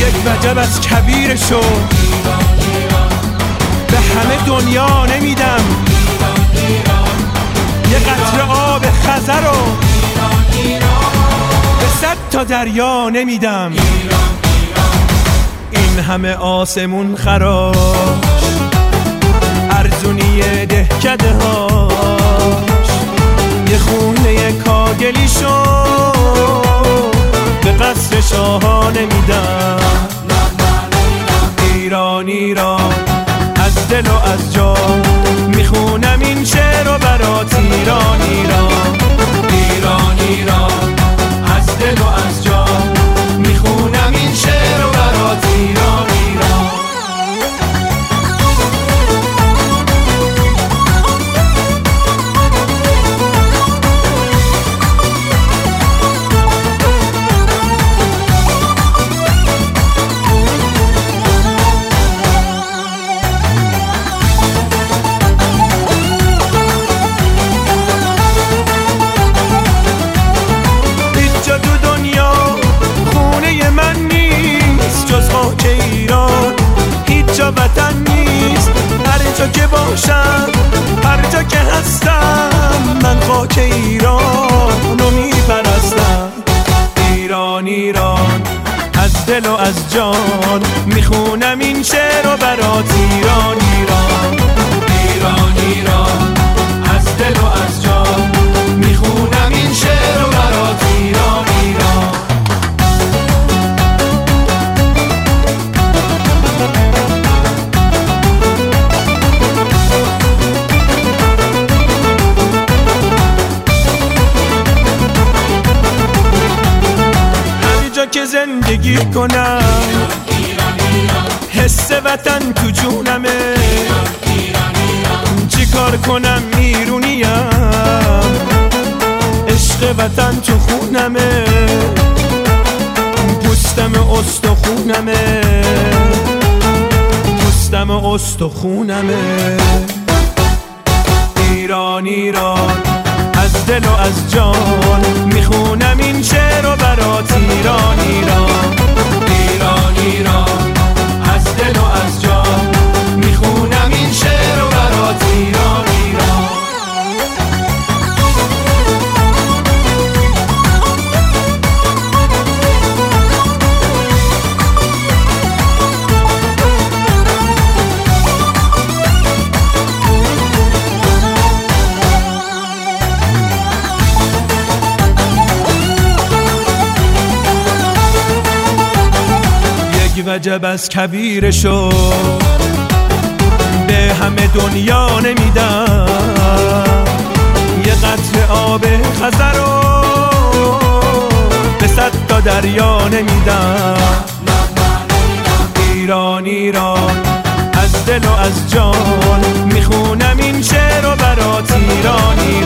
یک وجب از کبیرشو به همه دنیا نمیدم، یه قطره آب خزر رو به 100 تا دریا نمیدم. این همه آسمون خراش، ارزونی دهکده هاش، یه خونه کاگلیشو به قصر شاها نمیدم. ایران ایران از دل و از جان میخونم این شعر رو برات. ایران ایران ایران ایران از دل و از جان میخونم این شعر رو برات. ایران ایران وطن نیست، هر جا که باشم هر جا که هستم من خاک ایران رو میپرستم. ایران ایران از دل و از جان میخونم این شعر رو برات. ایران ایران ایران ایران از دل و از جان میخونم این شعر رو برات. ایران ایران که زندگی کنم حس وطن تو جونمه، چی کار کنم ایرونیم، عشق وطن تو خونمه، پوستم استخونمه، پوستم استخونمه. ایران ایران از دل و از جان میخونم این شعر رو برات. ایران ایران ایران ایران از دل و از جان میخونم این شعر رو برات. ایران ایران وجب از کبیرشو به همه دنیا نمیدم، یه قطره آب خزر رو به 100 تا دریا نمیدم. ایران ایران از دل و از جان میخونم این شعر رو برات. ایران